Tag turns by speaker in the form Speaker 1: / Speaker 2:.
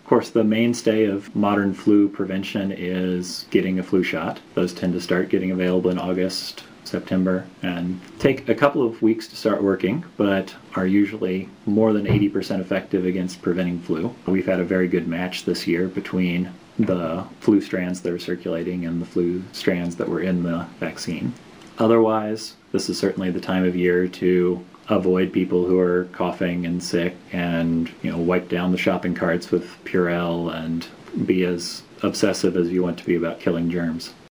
Speaker 1: Of course, the mainstay of modern flu prevention is getting a flu shot. Those tend to start getting available in August, September, and take a couple of weeks to start working, but are usually more than 80% effective against preventing flu. We've had a very good match this year between the flu strands that are circulating and the flu strands that were in the vaccine. Otherwise, this is certainly the time of year to avoid people who are coughing and sick, and wipe down the shopping carts with Purell and be as obsessive as you want to be about killing germs.